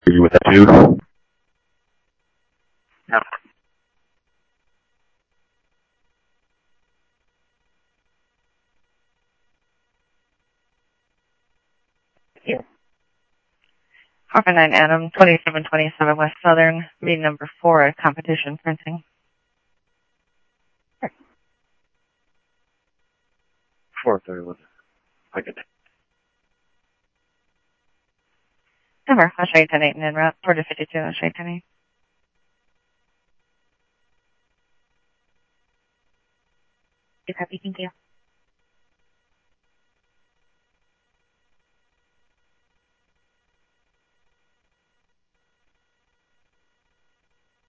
Are you with that too? No. Here. Harper 9 Adam, 2727 West Southern, meeting number 4 at Competition Printing. 4:30 I could. Number, I'll show you 10-8 and en route. 4-52, I'll show you 10-8. You copy, thank you.